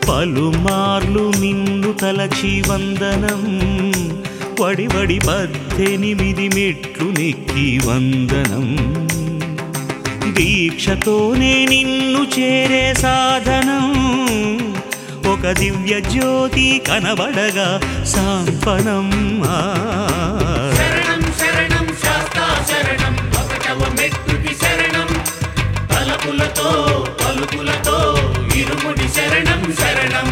పలుమార్లు నిన్ను తలచి వందనం వడి 18 మెట్లు నెక్కి వందనం దీక్షతోనే నిన్ను చేరే సాధనం ఒక దివ్య జ్యోతి కనబడగా సాంపనం శరణం శరణం శాస్తా శరణం ఒకటవ మెట్టుకి శరణం తలపులతో పలుకులతో ఇరుముడి శరణం శరణం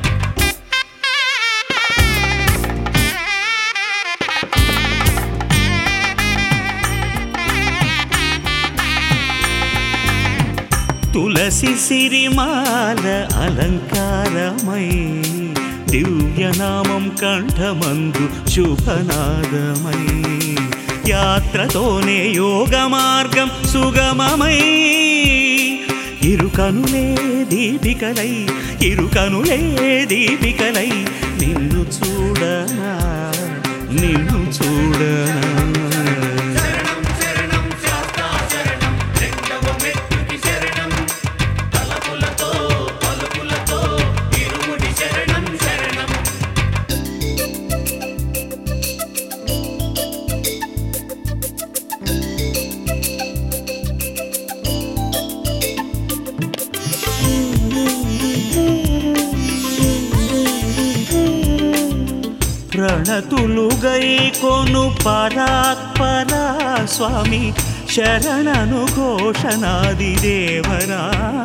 తులసి సిరిమాల అలంకారమై దివ్యనామం కంఠమందు శుభనాదమై యాత్రతోనే యోగ మార్గం సుగమమై ఇరుకనులే దీపికలై నిన్ను చూడనా ప్రణతులుగై కొను పరాత్పరా స్వామి శరణను ఘోషణాది దేవరా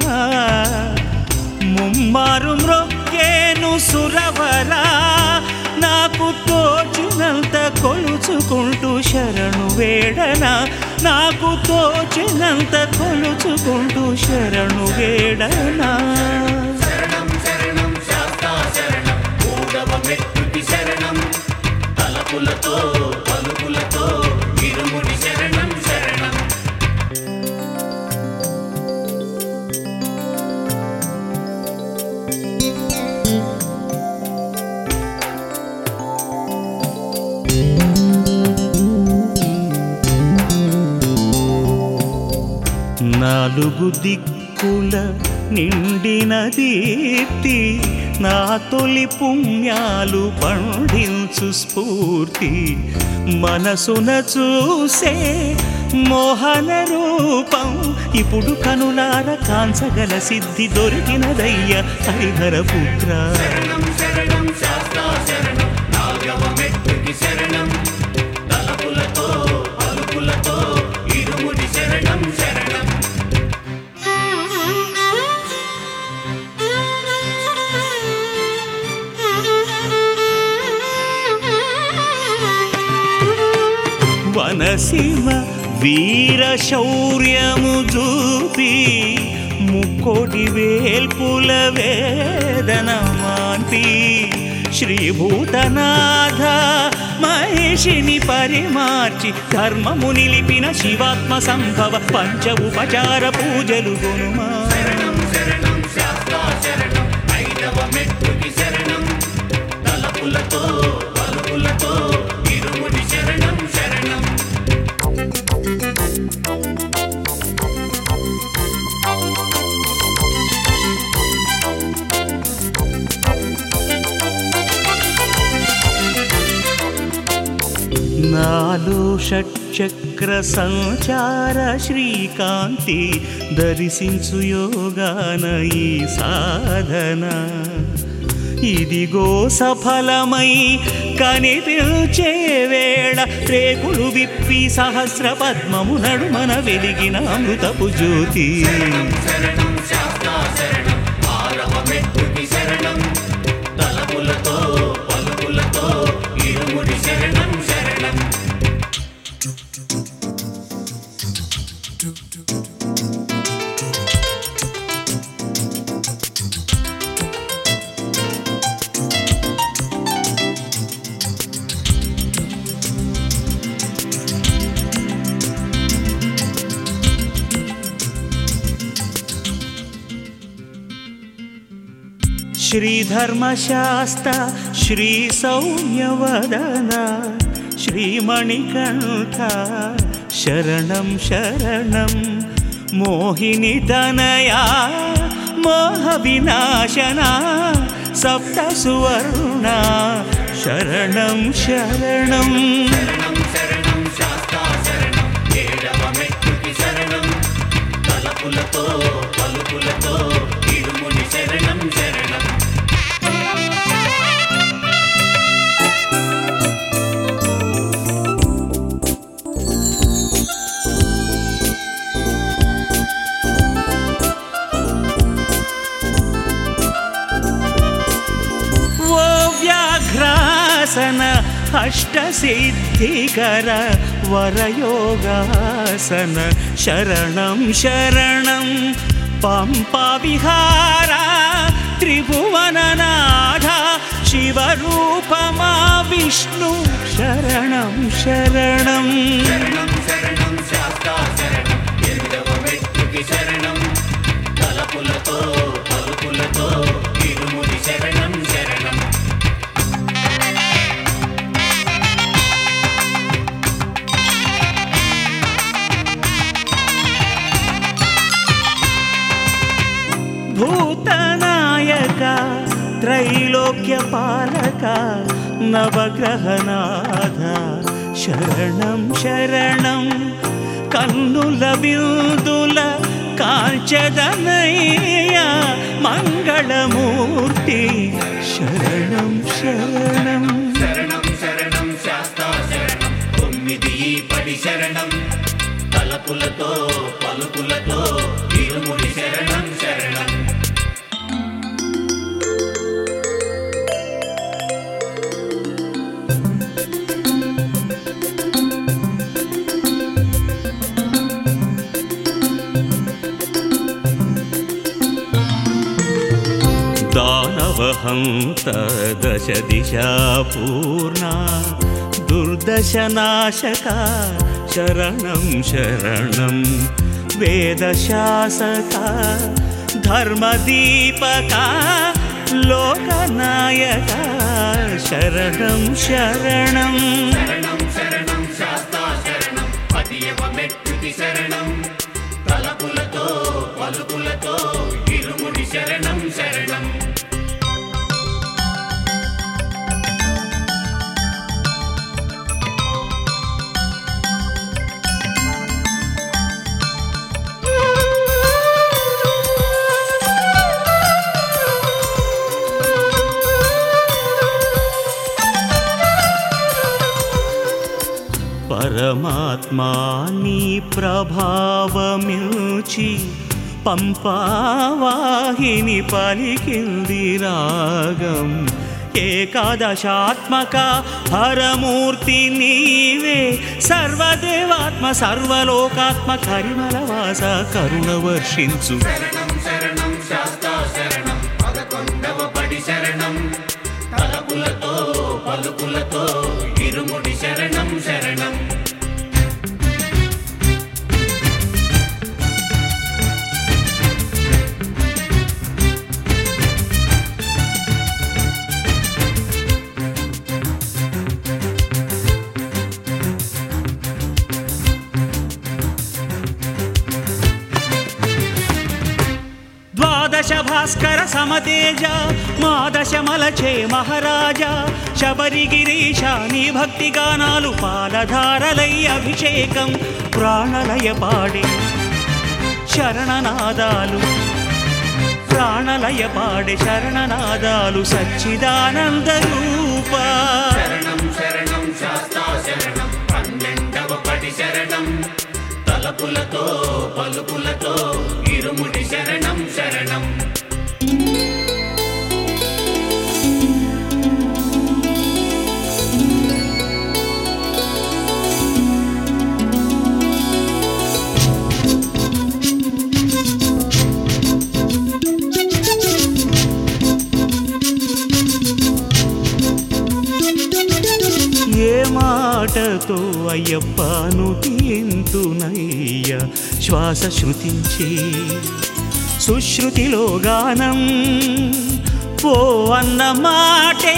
ముమ్మారు మ్రొక్కేను సురవరా నాకు తోచినంత కొలుచుకుంటూ శరణు వేడనా నాకు తోచినంత కొలుచుకుంటూ శరణు వేడనా శరణం తలపులతో పలుకులతో ఇరుముడి శరణం శరణం నాలుగు దిక్కుల నిండిన దీప్తి నా తొలి పుణ్యాలు పండించు స్ఫూర్తి మనసున చూసే మోహన రూపం ఇప్పుడు కనులార కాంచగల సిద్ధి దొరికినదయ్య హరిహర పుత్ర శరణం శరణం శాస్తా శరణం నాగవ మెట్టుకి శరణం తలపులతో పలుకులతో ఇరుముడి శరణం శరణం వనసీమ వీర శౌర్యము చూపి ముక్కోటి వేల్పుల వేదన మాన్పి శ్రీభూతనాథ మహేషిని పరిమార్చి ధర్మము నిలిపిన శివాత్మ సంభవ పంచ ఉపచార పూజలు గునుమా శరణం శరణం శాస్తా శరణం ఐదవ మెట్టుకి శరణం తలపులతో పలుకులతో ఇరుముడి శరణం శరణం నాలో షట్చక్ర సంచార శ్రీకాంతి దర్శించు యోగాన ఈ సాధన ఇదిగో సఫలమై కనిపించే వేళ రేకులు విప్పి సహస్ర పద్మము నడుమన వెలిగిన అమృతపు జ్యోతి శరణం శాస్తా శరణం ఆరవ మెట్టుకి శరణం తలపులతో పలుకులతో ఇరుముడి శరణం శరణం శ్రీధర్మశాస్త శ్రీ సౌమ్యవదన శ్రీమణికంఠ శరణం శరణం మోహిని తనయా మోహ వినాశన సప్త సువర్ణ శరణం శరణం శరణం శరణం శాస్తా శరణం ఏడవ మెట్టుకి శరణం తలపులతో పలుకులతో ఇరుముడి శరణం శరణం ఓ వ్యాఘ్రాసన అష్టసిద్ధికర వరయోగాసన శరణం శరణం పంపా విహార త్రిభువననాథ శివరూపమా విష్ణు శరణం శరణం శరణం శరణం శాస్తా శరణం ఎనిమిదవ మెట్టుకి శరణం తలపులతో పలుకులతో ఇరుముడి శరణం శరణం భూతనాయక త్రైలోక్య పాలక నవగ్రహనాథ శరణం శరణం కన్నుల బిందుల కాంచదనయ్య మంగళమూర్తి శరణం శరణం శరణం శరణం శాస్తా శరణం తొమ్మిది పడి శరణం తలపులతో పలుకులతో ఇరుముడి శరణం శరణం దానవహంత దశ దిశా పూర్ణ దుర్దశనాశక శరణం శరణం వేదశాసక ధర్మదీపక లోకనాయక శరణం శరణం శరణం శరణం శాస్తా శరణం పదియవ మెట్టుకి శరణం తలపులతో పలుకులతో ఇరుముడి శరణం శరణం పరమాత్మా నీ ప్రభావమిల్చి పంపావాహిని పలికింది రాగం ఏకాదశాత్మక హరమూర్తి నీవే సర్వదేవాత్మ సర్వలోకాత్మ కరిమలవాస కరుణ వర్షించు శరణం శరణం శాస్తా శరణం పదకొండవ పడి శరణం తలపులతో పలుకులతో ఇరుముడి శరణం శరణం ద్వాదశ భాస్కర సమతేజ మాదశ మలచే మహారాజా శబరిగిరీశ నీ భక్తి గానాలు పాలధారలై అభిషేకం ప్రాణలయ పాడే శరణనాదాలు ప్రాణలయ పాడే శరణనాదాలు సచ్చిదానంద రూప శరణం శరణం శాస్తా శరణం పన్నెండవ పడి శరణం తలపులతో పలుకులతో ఇరుముడి శరణం శరణం ఏ మాటతో అయ్యప్పను తీంతునయ్య శ్వాస శృతించి సుశ్రుతిలో గానం ఓ అన్న మాటే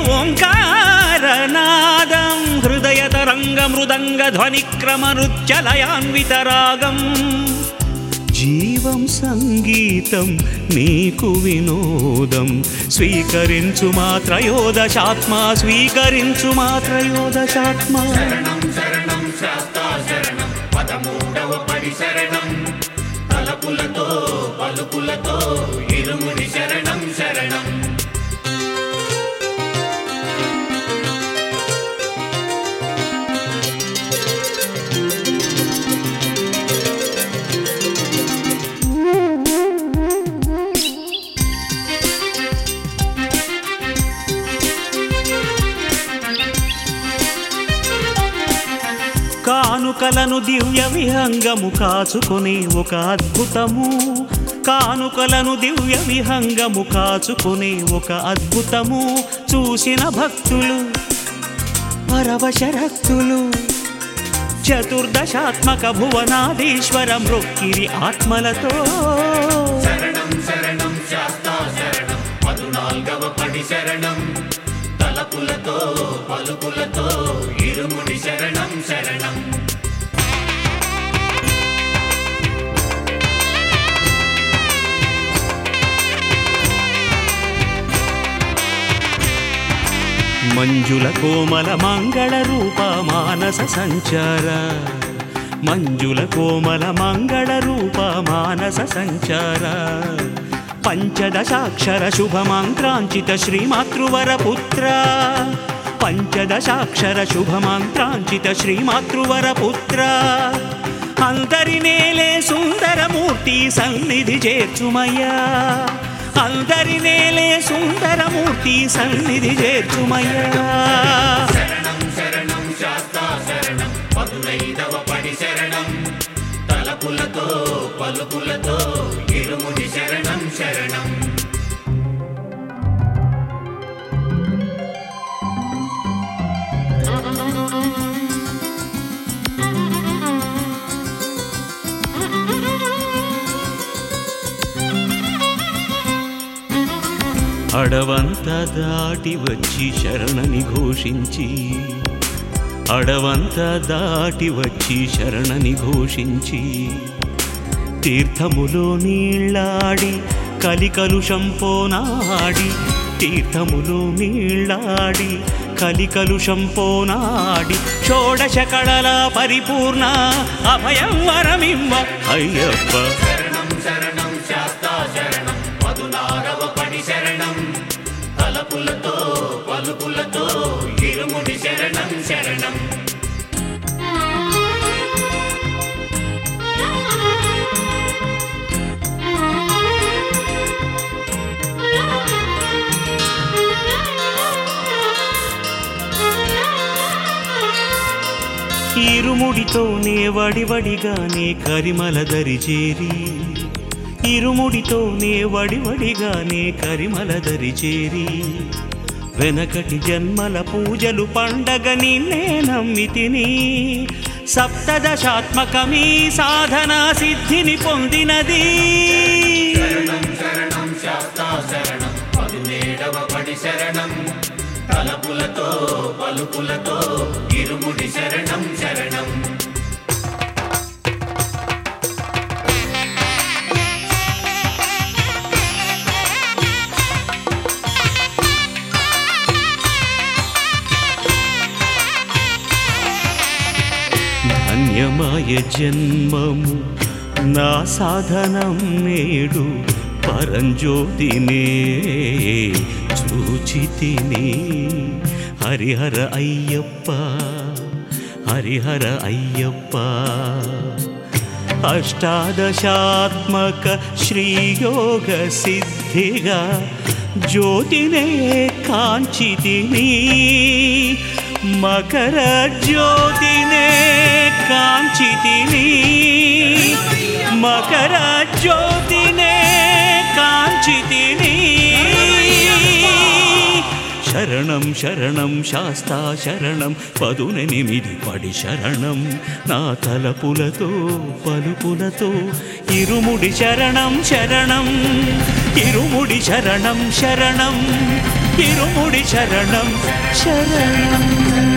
ఓంకారనాదం హృదయ తరంగ మృదంగ ధ్వనిక్రమ నృత్యలయాన్విత రాగం జీవం సంగీతం నీకు వినోదం స్వీకరించు మాత్రయోదశాత్మ స్వీకరించు మాత్రయోదశాత్మ శరణం శరణం శాస్తా శరణం పదమూడవ పడి శరణం తలపులతో పలుకులతో ఇరుముడి శరణం శరణం కానుకలను దివ్య విహంగము కాచుకొని ఒక అద్భుతము కానుకలను దివ్య విహంగము కాచుకొని ఒక అద్భుతము చూసిన భక్తులు పరవశరక్తులు చతుర్దశాత్మక భువనాధీశ్వర మృక్కిరి ఆత్మలతో శరణం శరణం శాస్తా శరణం 14వ పడి శరణం తలపులతో పలుకులతో ఇరుముడి శరణం శరణం మంజుల కోమల మంగళ రూప మానస సంచార మంజుల కోమల మంగళ రూప మానస సంచార పంచదశాక్షర శుభమంత్రాంచిత శ్రీమాతృవర పుత్ర పంచదశాక్షర శుభమంత్రాంచిత శ్రీమాతృవర పుత్ర అందరినేలే సుందరమూర్తి సన్నిధి చేర్చుమయ్యా అందరినేలే సుందరమూర్తి సన్నిధి చేర్చుమయ్యా శరణం శరణం శాస్తా శరణం 15వ పడి శరణం తలపులతో పలుకులతో ఇరుముడి శరణం శరణం అడవంత దాటి వచ్చి శరణని ఘోషించి అడవంత దాటి వచ్చి శరణని ఘోషించి తీర్థములో నీళ్ళాడి కలికలుషం పోనాడి తీర్థములో నీళ్ళాడి కలికలుషం పోనాడి షోడశ కళల పరిపూర్ణ అభయం వరమిమ్మ అయ్యప్ప శరణం శరణం శాస్తా శరణం 16వ పడి శరణం తలపులతో పలుకులతో ఇరుముడి శరణం శరణం ఇరుముడితోనే వడివడిగానే కరిమల దరి చేరి ఇరుముడితోనే వడివడిగానే కరిమల దరి చేరి వెనకటి జన్మల పూజలు పండగ నిన్నే నమ్మితిని సప్తదశాత్మకమీ సాధన సిద్ధిని పొందినది శరణం శరణం శాస్తా శరణం 17వ పడి శరణం తలపులతో పలుకులతో ఇరుముడి శరణం శరణం ధన్యమాయ జన్మము నా సాధనం నేడు పరంజ్యోతినే చూచితిని హరిహర అయ్యప్ప హరిహర అయ్యప్ప అష్టాదశాత్మక శ్రీయోగ సిద్ధిగా జ్యోతినే కాంచితిని మకర జ్యోతినే కాంచితిని మకర జ్యోతినే కాంచితిని శరణం శరణం శాస్తా శరణం 18 పడి శరణం నా తలపులతో పలుకులతో ఇరుముడి శరణం శరణం ఇరుముడి శరణం శరణం ఇరుముడి శరణం శరణం